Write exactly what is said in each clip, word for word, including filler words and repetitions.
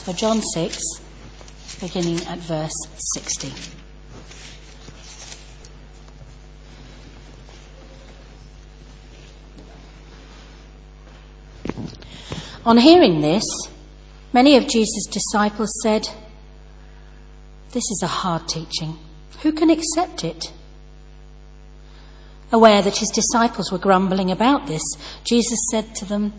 So John six, beginning at verse sixty. On hearing this, many of Jesus' disciples said, "This is a hard teaching. Who can accept it?" Aware that his disciples were grumbling about this, Jesus said to them,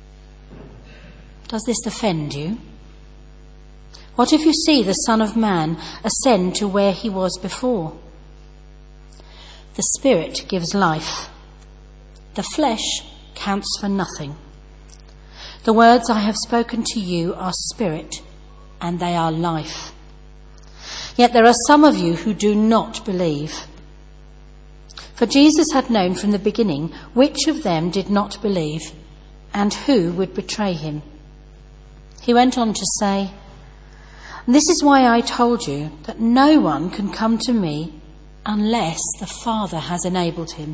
"Does this offend you? What if you see the Son of Man ascend to where he was before? The Spirit gives life. The flesh counts for nothing. The words I have spoken to you are spirit, and they are life. Yet there are some of you who do not believe." For Jesus had known from the beginning which of them did not believe and who would betray him. He went on to say, "This is why I told you that no one can come to me unless the Father has enabled him."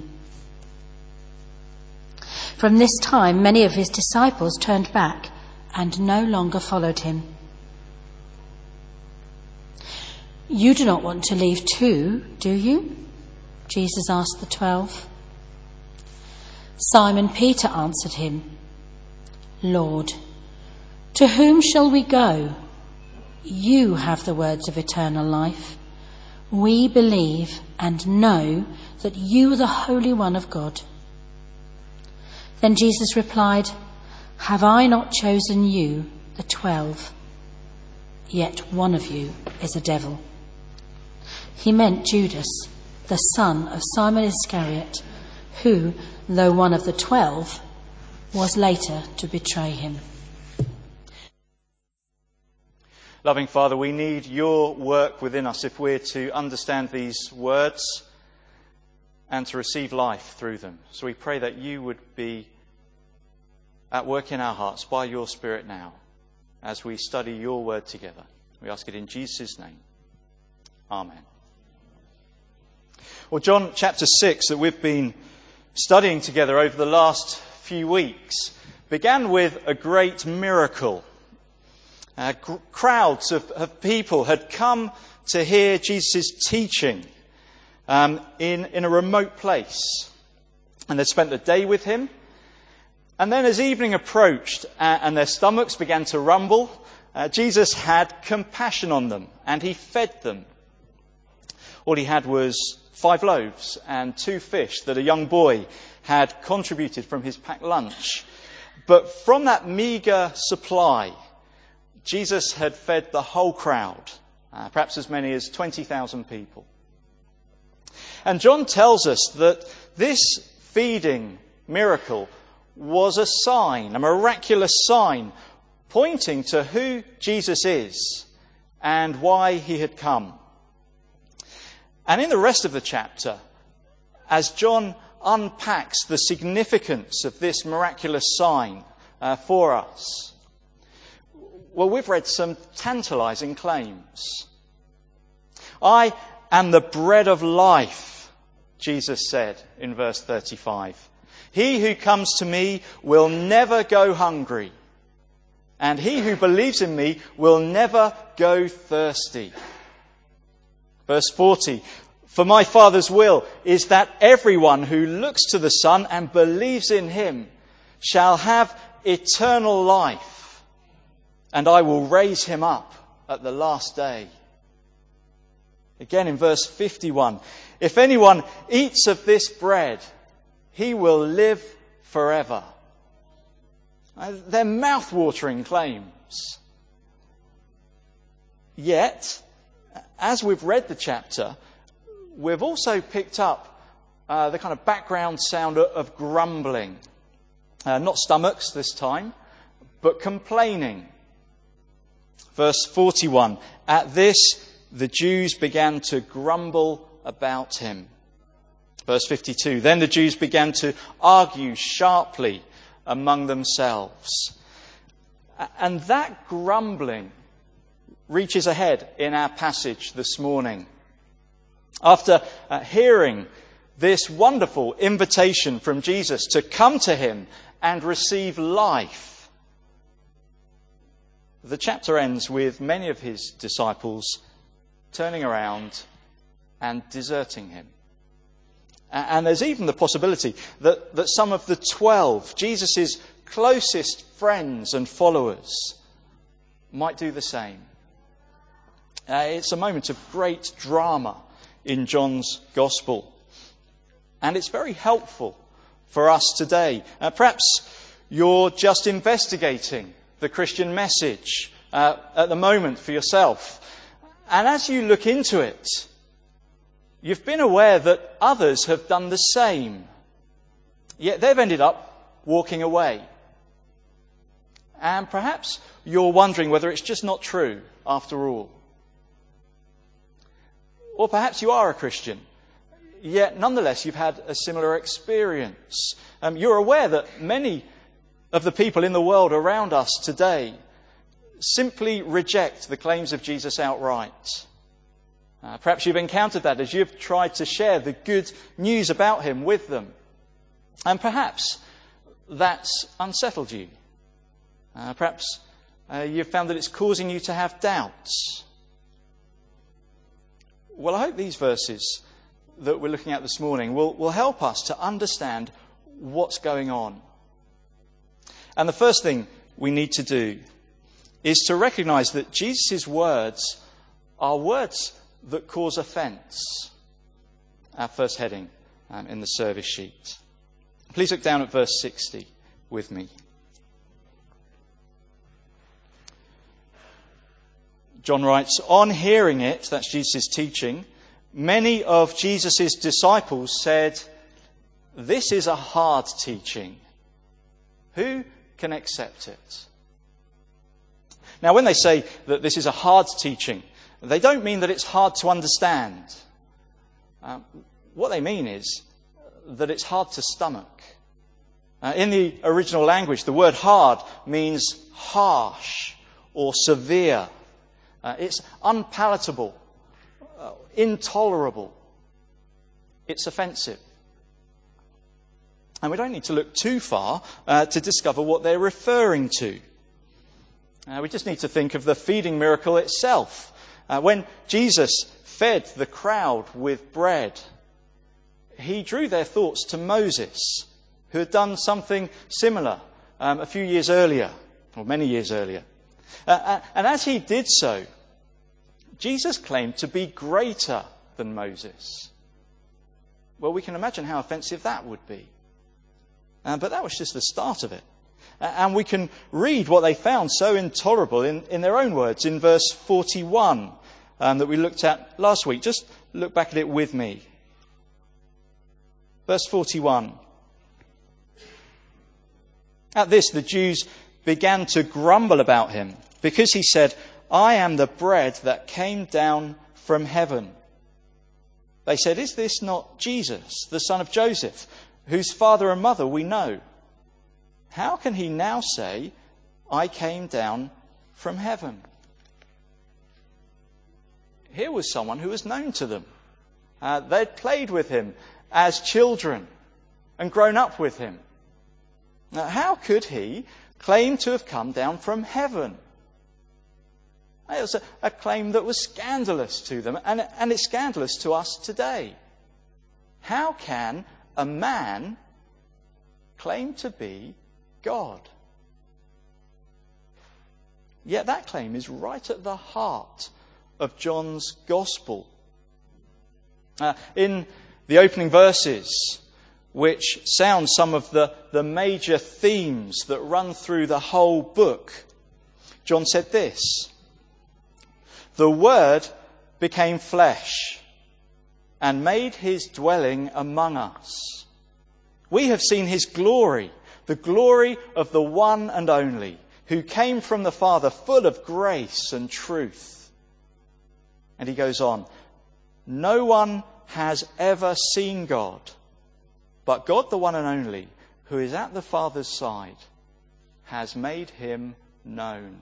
From this time, many of his disciples turned back and no longer followed him. "You do not want to leave too, do you?" Jesus asked the twelve. Simon Peter answered him, "Lord, to whom shall we go? You have the words of eternal life. We believe and know that you are the Holy One of God." Then Jesus replied, "Have I not chosen you, the twelve? Yet one of you is a devil." He meant Judas, the son of Simon Iscariot, who, though one of the twelve, was later to betray him. Loving Father, we need your work within us if we're to understand these words and to receive life through them. So we pray that you would be at work in our hearts by your Spirit now as we study your word together. We ask it in Jesus' name. Amen. Well, John chapter six that we've been studying together over the last few weeks began with a great miracle. Uh, gr- crowds of, of people had come to hear Jesus' teaching um, in, in a remote place. And they'd spent the day with him. And then as evening approached uh, and their stomachs began to rumble, uh, Jesus had compassion on them and he fed them. All he had was five loaves and two fish that a young boy had contributed from his packed lunch. But from that meagre supply, Jesus had fed the whole crowd, uh, perhaps as many as twenty thousand people. And John tells us that this feeding miracle was a sign, a miraculous sign, pointing to who Jesus is and why he had come. And in the rest of the chapter, as John unpacks the significance of this miraculous sign uh, for us, well, we've read some tantalizing claims. "I am the bread of life," Jesus said in verse thirty-five. "He who comes to me will never go hungry, and he who believes in me will never go thirsty." Verse forty, "For my Father's will is that everyone who looks to the Son and believes in him shall have eternal life, and I will raise him up at the last day." Again in verse fifty-one, "If anyone eats of this bread, he will live forever." They're mouth-watering claims. Yet, as we've read the chapter, we've also picked up uh, the kind of background sound of grumbling. Uh, not stomachs this time, but complaining. Verse forty-one, "At this the Jews began to grumble about him." Verse fifty-two, "Then the Jews began to argue sharply among themselves." And that grumbling reaches ahead in our passage this morning. After uh, hearing this wonderful invitation from Jesus to come to him and receive life, the chapter ends with many of his disciples turning around and deserting him. And there's even the possibility that, that some of the twelve, Jesus' closest friends and followers, might do the same. Uh, it's a moment of great drama in John's Gospel. And it's very helpful for us today. Uh, perhaps you're just investigating the Christian message uh, at the moment for yourself. And as you look into it, you've been aware that others have done the same. Yet they've ended up walking away. And perhaps you're wondering whether it's just not true after all. Or perhaps you are a Christian, yet nonetheless you've had a similar experience. Um, you're aware that many of the people in the world around us today simply reject the claims of Jesus outright. Uh, perhaps you've encountered that as you've tried to share the good news about him with them. And perhaps that's unsettled you. Uh, perhaps uh, you've found that it's causing you to have doubts. Well, I hope these verses that we're looking at this morning will, will help us to understand what's going on. And the first thing we need to do is to recognise that Jesus' words are words that cause offence. Our first heading um, in the service sheet. Please look down at verse sixty with me. John writes, on hearing it, that's Jesus' teaching, many of Jesus' disciples said, this is a hard teaching. Who can accept it? Now, when they say that this is a hard teaching, they don't mean that it's hard to understand. Uh, what they mean is that it's hard to stomach. Uh, in the original language, the word hard means harsh or severe. Uh, it's unpalatable, uh, intolerable. It's offensive. And we don't need to look too far uh, to discover what they're referring to. Uh, we just need to think of the feeding miracle itself. Uh, when Jesus fed the crowd with bread, he drew their thoughts to Moses, who had done something similar um, a few years earlier, or many years earlier. Uh, and as he did so, Jesus claimed to be greater than Moses. Well, we can imagine how offensive that would be. Uh, but that was just the start of it. Uh, and we can read what they found so intolerable in, in their own words in verse forty-one um, that we looked at last week. Just look back at it with me. Verse forty-one. At this, the Jews began to grumble about him because he said, I am the bread that came down from heaven. They said, is this not Jesus, the son of Joseph, whose father and mother we know? How can he now say, I came down from heaven? Here was someone who was known to them. Uh, they'd played with him as children and grown up with him. Now, how could he claim to have come down from heaven? It was a, a claim that was scandalous to them, and, and it's scandalous to us today. How can a man claim to be God? Yet that claim is right at the heart of John's Gospel. Uh, in the opening verses, which sound some of the, the major themes that run through the whole book, John said this, the Word became flesh and made his dwelling among us. We have seen his glory, the glory of the one and only, who came from the Father, full of grace and truth. And he goes on, no one has ever seen God, but God, the one and only, who is at the Father's side, has made him known.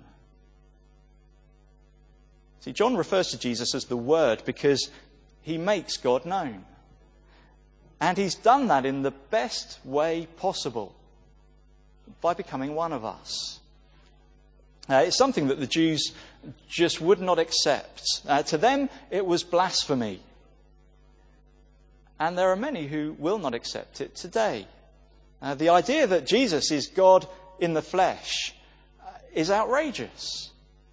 See, John refers to Jesus as the Word because he makes God known. And he's done that in the best way possible, by becoming one of us. Uh, it's something that the Jews just would not accept. Uh, to them, it was blasphemy. And there are many who will not accept it today. Uh, the idea that Jesus is God in the flesh uh, is outrageous.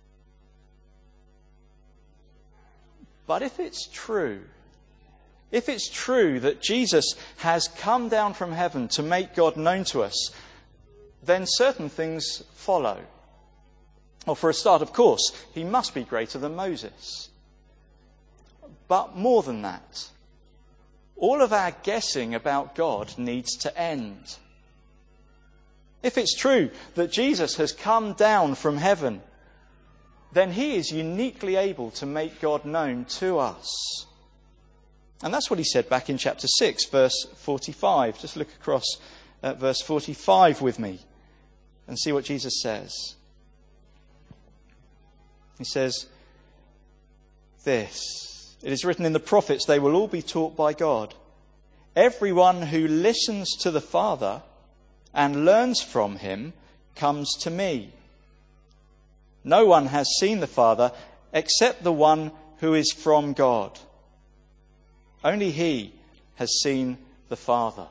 But if it's true, if it's true that Jesus has come down from heaven to make God known to us, then certain things follow. Well, for a start, of course, he must be greater than Moses. But more than that, all of our guessing about God needs to end. If it's true that Jesus has come down from heaven, then he is uniquely able to make God known to us. And that's what he said back in chapter six, verse forty-five. Just look across at verse forty-five with me and see what Jesus says. He says this: "It is written in the prophets, they will all be taught by God. Everyone who listens to the Father and learns from him comes to me. No one has seen the Father except the one who is from God. Only he has seen the Father."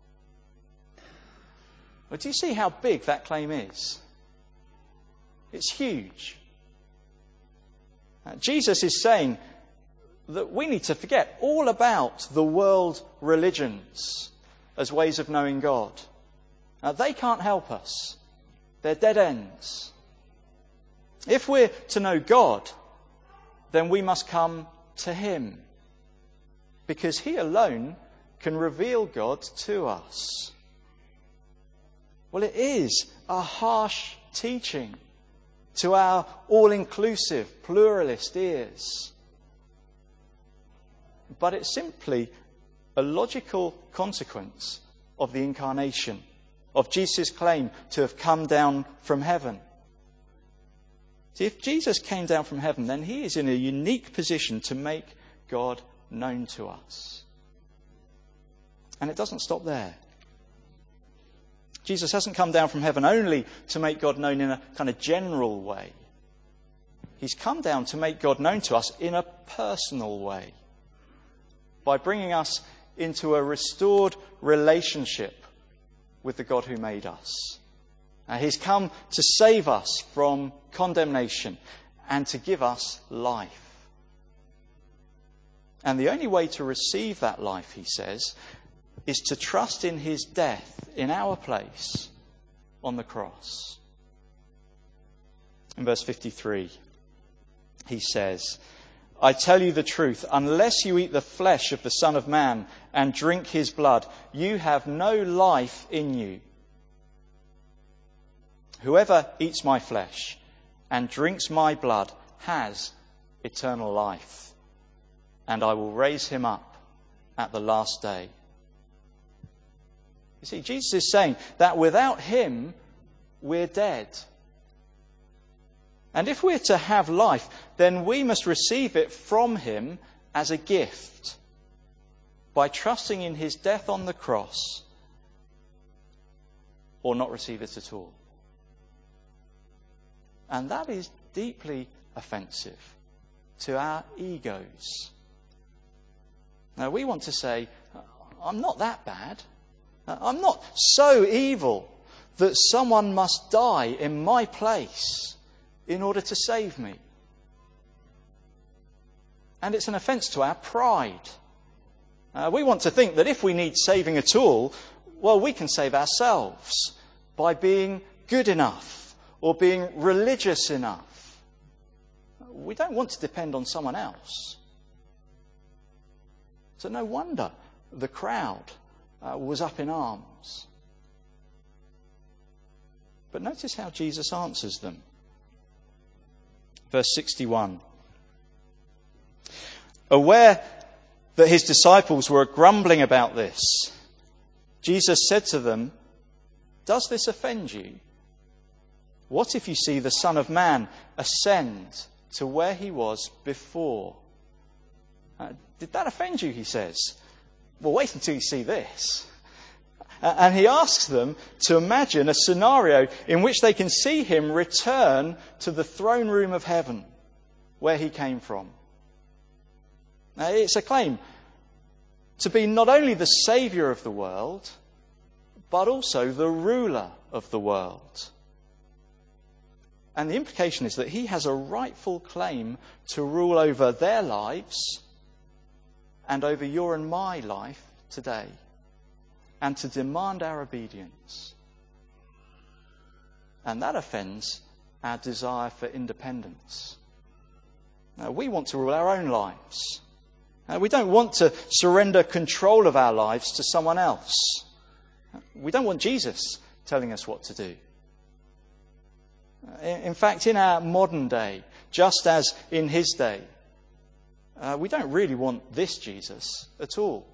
Well, do you see how big that claim is? It's huge. Uh, Jesus is saying that we need to forget all about the world religions as ways of knowing God. Now, they can't help us. They're dead ends. If we're to know God, then we must come to him, because he alone can reveal God to us. Well, it is a harsh teaching to our all-inclusive, pluralist ears. But it's simply a logical consequence of the incarnation, of Jesus' claim to have come down from heaven. See, if Jesus came down from heaven, then he is in a unique position to make God known to us. And it doesn't stop there. Jesus hasn't come down from heaven only to make God known in a kind of general way. He's come down to make God known to us in a personal way, by bringing us into a restored relationship with the God who made us. Uh, he's come to save us from condemnation and to give us life. And the only way to receive that life, he says, is to trust in his death in our place on the cross. In verse fifty-three, he says, "I tell you the truth, unless you eat the flesh of the Son of Man and drink his blood, you have no life in you. Whoever eats my flesh and drinks my blood has eternal life, and I will raise him up at the last day." You see, Jesus is saying that without him, we're dead. And if we're to have life, then we must receive it from him as a gift, by trusting in his death on the cross, or not receive it at all. And that is deeply offensive to our egos. Now, we want to say, I'm not that bad. I'm not so evil that someone must die in my place in order to save me. And it's an offence to our pride. Uh, we want to think that if we need saving at all, well, we can save ourselves by being good enough or being religious enough. We don't want to depend on someone else. So no wonder the crowd uh, was up in arms. But notice how Jesus answers them. Verse sixty-one. Aware that his disciples were grumbling about this, Jesus said to them, "Does this offend you? What if you see the Son of Man ascend to where he was before?" Uh, did that offend you, he says? Well, wait until you see this. And he asks them to imagine a scenario in which they can see him return to the throne room of heaven, where he came from. Now, it's a claim to be not only the saviour of the world, but also the ruler of the world. And the implication is that he has a rightful claim to rule over their lives and over your and my life today, and to demand our obedience. And that offends our desire for independence. Now, we want to rule our own lives. Now, we don't want to surrender control of our lives to someone else. We don't want Jesus telling us what to do. In fact, in our modern day, just as in his day, uh, we don't really want this Jesus at all.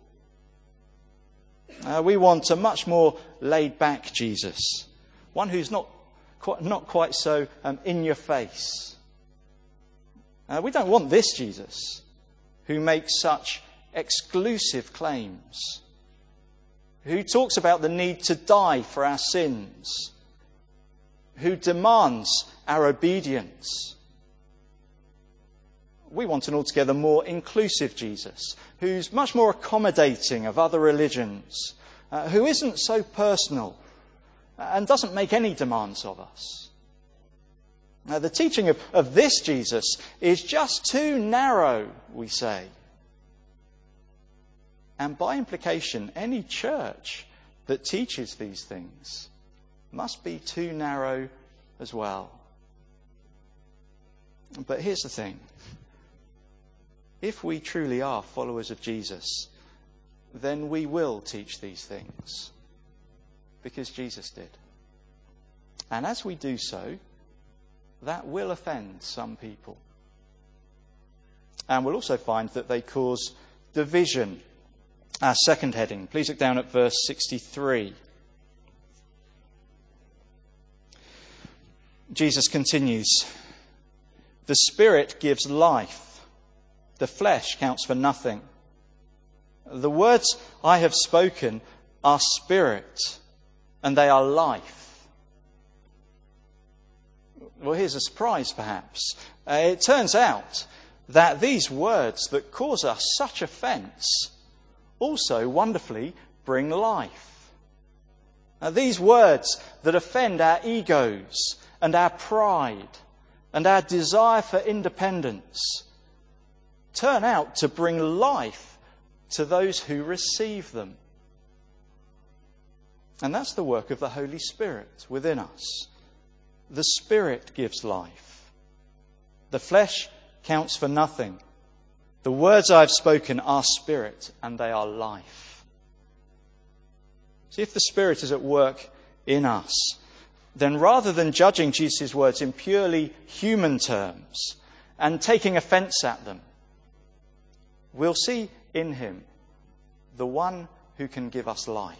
Uh, we want a much more laid-back Jesus, one who's not quite, not quite so um, in your face. Uh, we don't want this Jesus who makes such exclusive claims, who talks about the need to die for our sins, who demands our obedience. We want an altogether more inclusive Jesus, who's much more accommodating of other religions, uh, who isn't so personal and doesn't make any demands of us. Now, the teaching of, of this Jesus is just too narrow, we say. And by implication, any church that teaches these things must be too narrow as well. But here's the thing. If we truly are followers of Jesus, then we will teach these things, because Jesus did. And as we do so, that will offend some people. And we'll also find that they cause division. Our second heading. Please look down at verse sixty-three. Jesus continues, "The Spirit gives life. The flesh counts for nothing. The words I have spoken are spirit, and they are life." Well, here's a surprise, perhaps. Uh, it turns out that these words that cause us such offence also wonderfully bring life. Now, these words that offend our egos and our pride and our desire for independence turn out to bring life to those who receive them. And that's the work of the Holy Spirit within us. The Spirit gives life. The flesh counts for nothing. The words I've spoken are spirit, and they are life. See, if the Spirit is at work in us, then rather than judging Jesus' words in purely human terms and taking offence at them, we'll see in him the one who can give us life.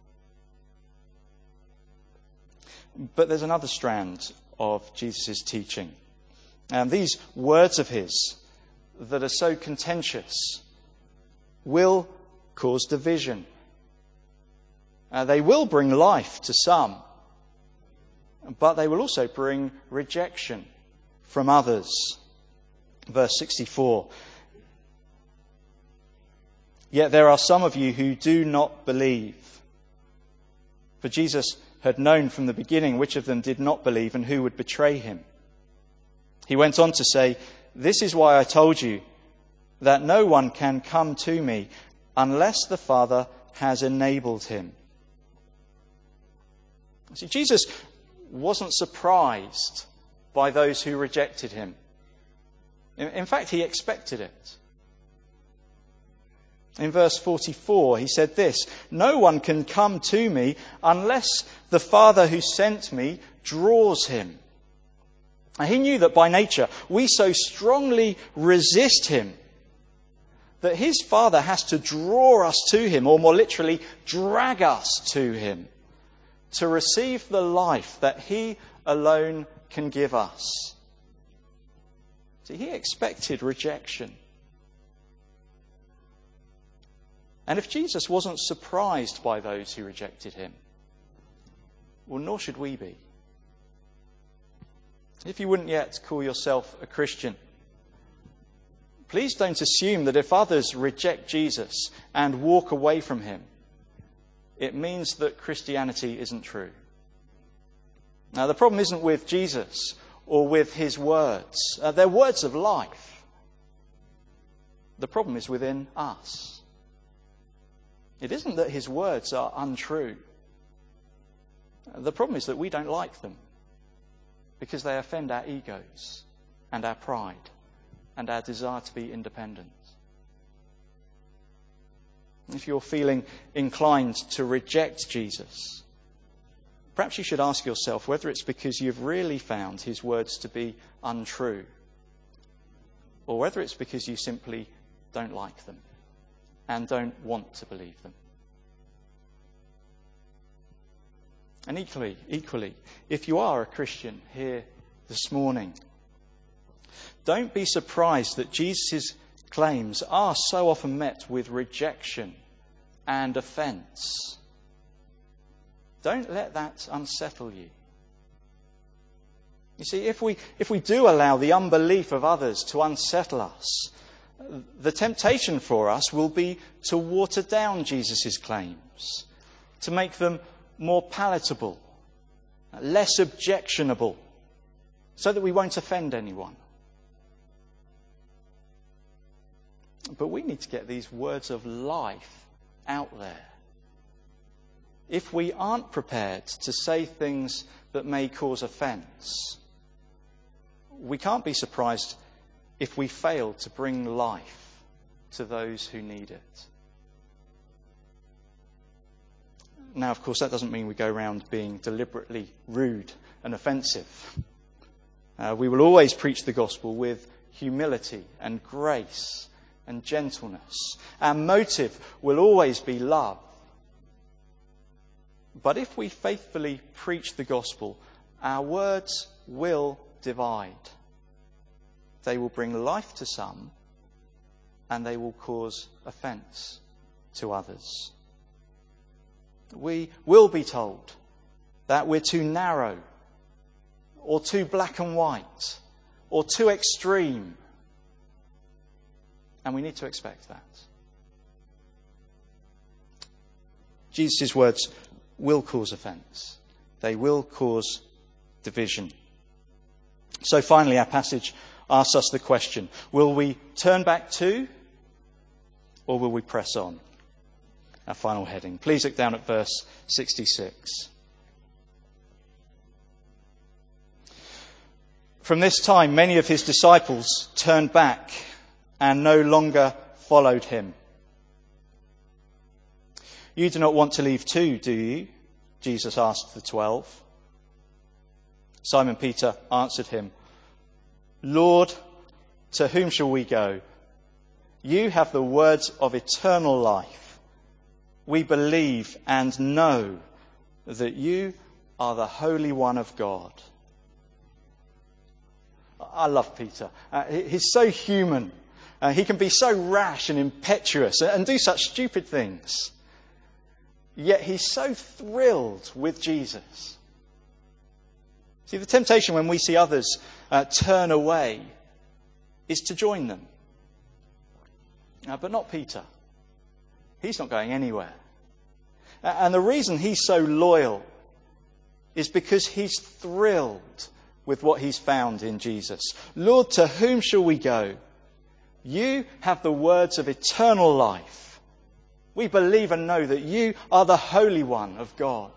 But there's another strand of Jesus' teaching. And these words of his that are so contentious will cause division. Uh, they will bring life to some, but they will also bring rejection from others. Verse sixty-four. "Yet there are some of you who do not believe." For Jesus had known from the beginning which of them did not believe and who would betray him. He went on to say, "This is why I told you that no one can come to me unless the Father has enabled him." See, Jesus wasn't surprised by those who rejected him. In fact, he expected it. In verse forty-four, he said this, "No one can come to me unless the Father who sent me draws him." And he knew that by nature we so strongly resist him that his Father has to draw us to him, or more literally, drag us to him, to receive the life that he alone can give us. See, he expected rejection. And if Jesus wasn't surprised by those who rejected him, well, nor should we be. If you wouldn't yet call yourself a Christian, please don't assume that if others reject Jesus and walk away from him, it means that Christianity isn't true. Now, the problem isn't with Jesus or with his words. Uh, they're words of life. The problem is within us. It isn't that his words are untrue. The problem is that we don't like them because they offend our egos and our pride and our desire to be independent. If you're feeling inclined to reject Jesus, perhaps you should ask yourself whether it's because you've really found his words to be untrue, or whether it's because you simply don't like them and don't want to believe them. And equally, equally, if you are a Christian here this morning, don't be surprised that Jesus' claims are so often met with rejection and offence. Don't let that unsettle you. You see, if we if we do allow the unbelief of others to unsettle us, the temptation for us will be to water down Jesus' claims, to make them more palatable, less objectionable, so that we won't offend anyone. But we need to get these words of life out there. If we aren't prepared to say things that may cause offence, we can't be surprised if we fail to bring life to those who need it. Now, of course, that doesn't mean we go around being deliberately rude and offensive. Uh, we will always preach the gospel with humility and grace and gentleness. Our motive will always be love. But if we faithfully preach the gospel, our words will divide. They will bring life to some, and they will cause offence to others. We will be told that we're too narrow, or too black and white, or too extreme. And we need to expect that. Jesus' words will cause offence. They will cause division. So finally, our passage asks us the question, will we turn back to, or will we press on? Our final heading. Please look down at verse sixty-six. From this time, many of his disciples turned back and no longer followed him. You do not want to leave too, do you? Jesus asked the twelve. Simon Peter answered him, Lord, to whom shall we go? You have the words of eternal life. We believe and know that you are the Holy One of God. I love Peter. Uh, he's so human. Uh, he can be so rash and impetuous and do such stupid things. Yet he's so thrilled with Jesus. See, the temptation when we see others uh, turn away is to join them. Uh, but not Peter. He's not going anywhere. Uh, and the reason he's so loyal is because he's thrilled with what he's found in Jesus. Lord, to whom shall we go? You have the words of eternal life. We believe and know that you are the Holy One of God.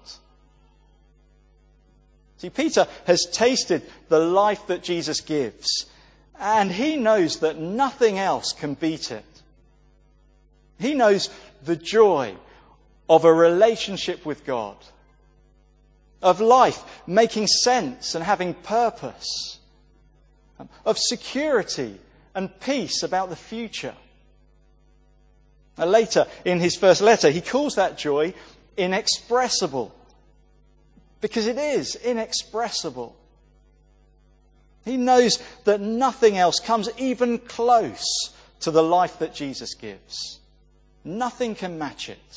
See, Peter has tasted the life that Jesus gives, and he knows that nothing else can beat it. He knows the joy of a relationship with God, of life making sense and having purpose, of security and peace about the future. Now, later in his first letter, he calls that joy inexpressible, because it is inexpressible. He knows that nothing else comes even close to the life that Jesus gives. Nothing can match it.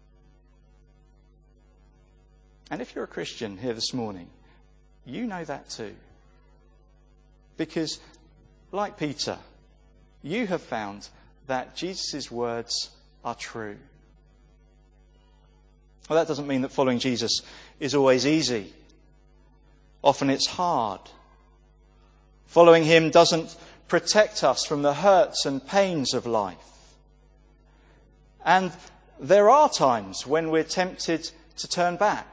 And if you're a Christian here this morning, you know that too. Because, like Peter, you have found that Jesus' words are true. Well, that doesn't mean that following Jesus is always easy. Often it's hard. Following him doesn't protect us from the hurts and pains of life. And there are times when we're tempted to turn back.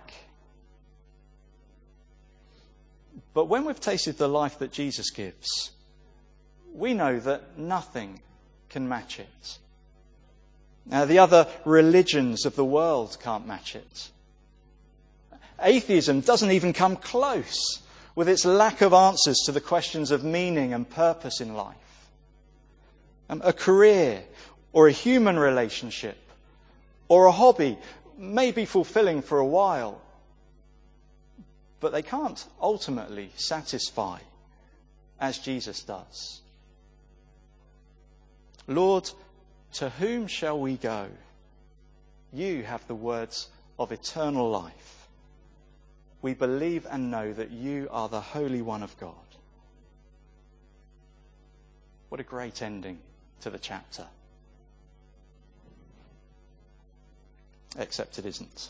But when we've tasted the life that Jesus gives, we know that nothing can match it. Now, the other religions of the world can't match it. Atheism doesn't even come close with its lack of answers to the questions of meaning and purpose in life. Um, a career or a human relationship or a hobby may be fulfilling for a while, but they can't ultimately satisfy as Jesus does. Lord, to whom shall we go? You have the words of eternal life. We believe and know that you are the Holy One of God. What a great ending to the chapter. Except it isn't.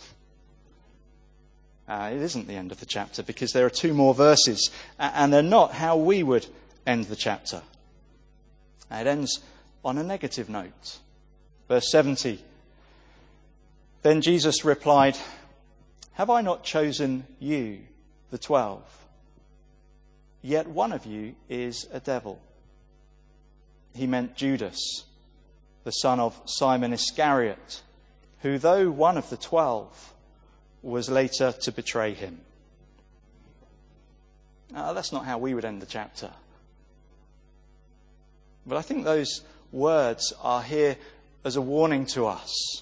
Uh, it isn't the end of the chapter, because there are two more verses, and they're not how we would end the chapter. It ends on a negative note. Verse seventy. Then Jesus replied, "Have I not chosen you, the twelve? Yet one of you is a devil." He meant Judas, the son of Simon Iscariot, who, though one of the twelve, was later to betray him. Now, that's not how we would end the chapter. But I think those words are here as a warning to us.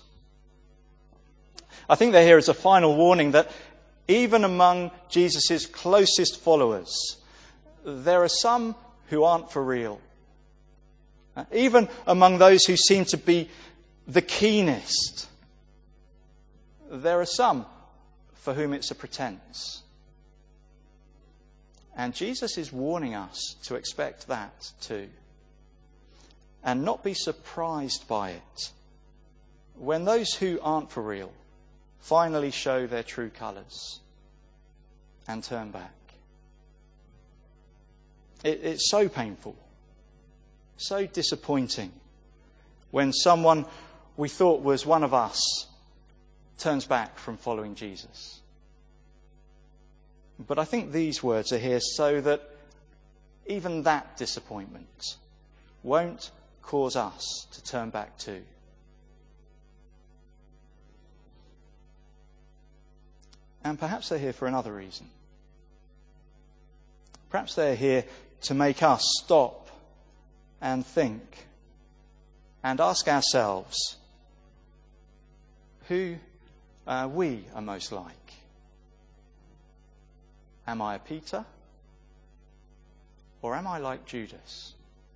I think they're here as a final warning that even among Jesus' closest followers, there are some who aren't for real. Even among those who seem to be the keenest, there are some for whom it's a pretense. And Jesus is warning us to expect that too. And not be surprised by it when those who aren't for real finally show their true colours and turn back. It, it's so painful, so disappointing when someone we thought was one of us turns back from following Jesus. But I think these words are here so that even that disappointment won't cause us to turn back too. And perhaps they're here for another reason. Perhaps they're here to make us stop and think and ask ourselves who uh, we are most like. Am I a Peter? Or am I like Judas?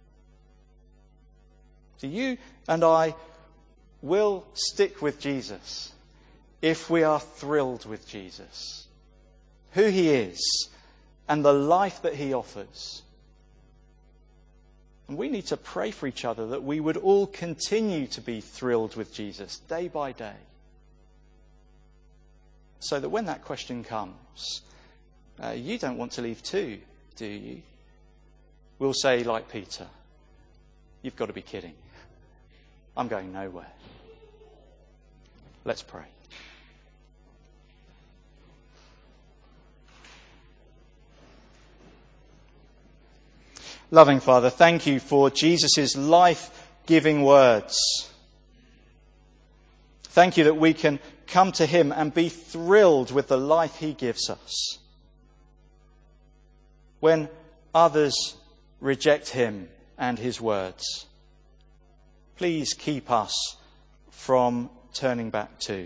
So you and I will stick with Jesus if we are thrilled with Jesus, who he is, and the life that he offers. And we need to pray for each other that we would all continue to be thrilled with Jesus day by day. So that when that question comes, uh, you don't want to leave too, do you? We'll say, like Peter, you've got to be kidding. I'm going nowhere. Let's pray. Loving Father, thank you for Jesus' life-giving words. Thank you that we can come to him and be thrilled with the life he gives us. When others reject him and his words, please keep us from turning back too.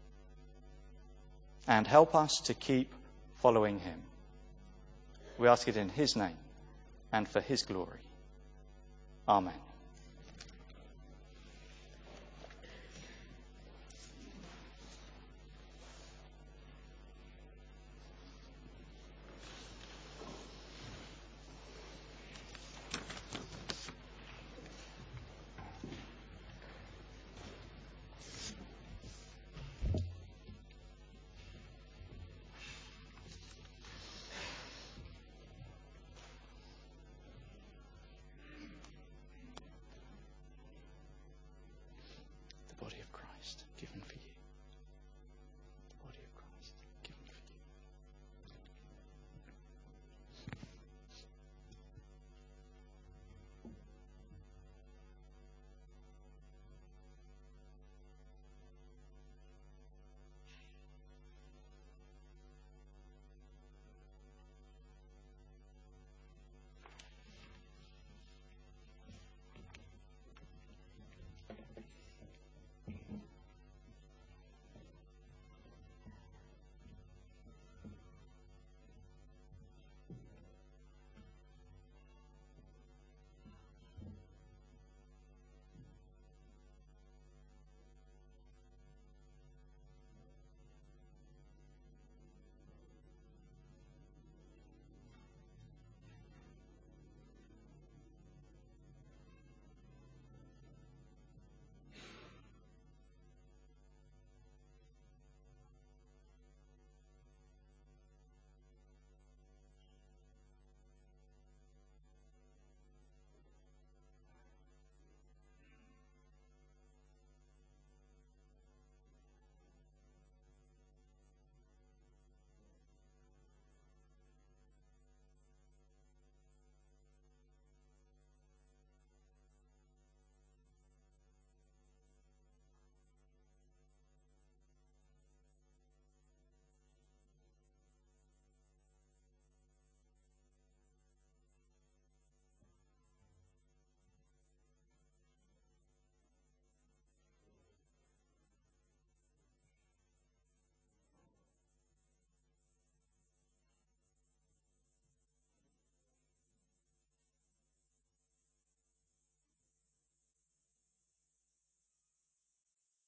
And help us to keep following him. We ask it in his name and for his glory. Amen.